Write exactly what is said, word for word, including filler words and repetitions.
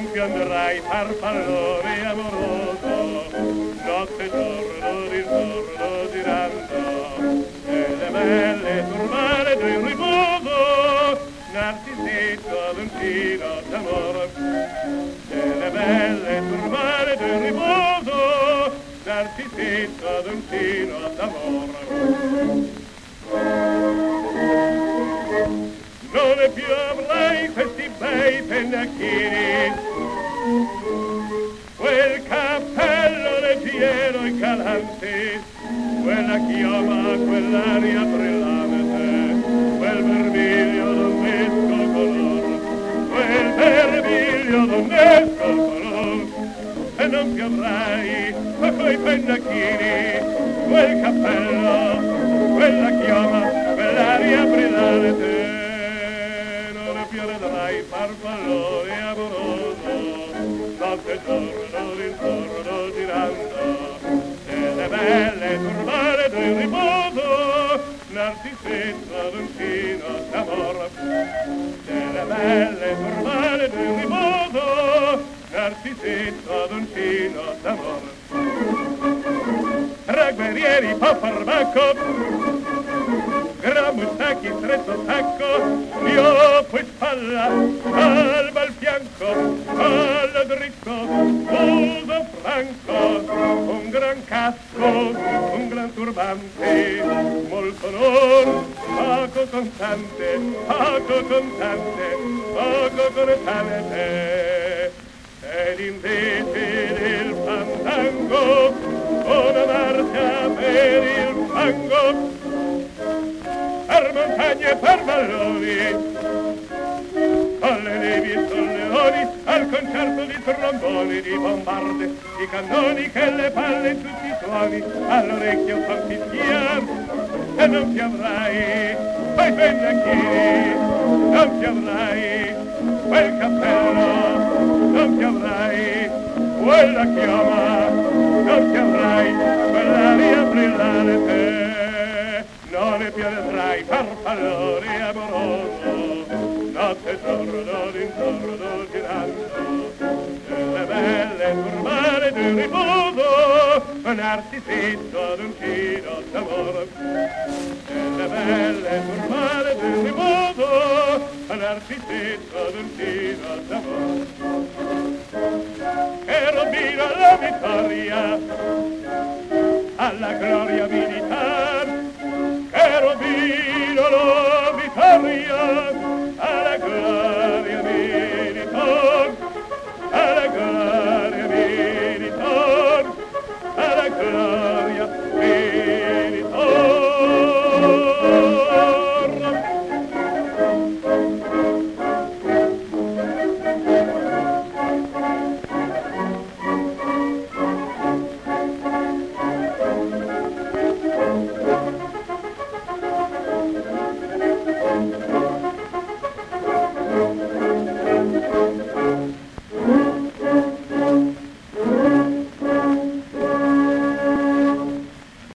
più andrai farfallone amoroso, notte e giorno d'intorno girando, e le belle turbare del riposo, narcisetto ad un tiro d'amore, e le belle turbare del riposo, narcisetto ad un tiro d'amore. Non ne più avrai questi bei pennacchini, quel cappello leggiero e calante, quella chioma, quell'aria brillante, quel vermiglio donnesco color, quel vermiglio donnesco color, e non più avrai quei pennacchini, quel cappello, quella chioma, quell'aria brillante. Vedrai farfallone amoroso, notte e giorno d'intorno girando, e le belle turbare del riposo, narcisetto ad un tino d'amore, e le belle turbare del riposo, narcisetto ad un tino d'amore. Tra guerrieri po' farmaco, gran mustacchi, stretto sacco, io poi spalla, alba al fianco, allo dritto, uso franco, un gran casco, un gran turbante, molto non, poco contante, poco contante, poco contante, ed invece del fandango, una marcia per il fango, per montagne e per valloni, alle nevi e solleoni, al concerto di tromboni, di bombarde, di cannoni, che le palle in tutti i suoni, all'orecchio fan fischiar, e non ti avrai quei pennacchini, non ti avrai quel cappello, non ti avrai quella chioma, non ti avrai quell'aria brillante. Non ne più vedrai farfallone amoroso, notte e giorno d'intorno girando, e le belle turbare del riposo, narcisetto ad un tiro d'amore, e le belle turbare del riposo, narcisetto ad un tiro d'amore. Che robino alla vittoria, alla gloria militare,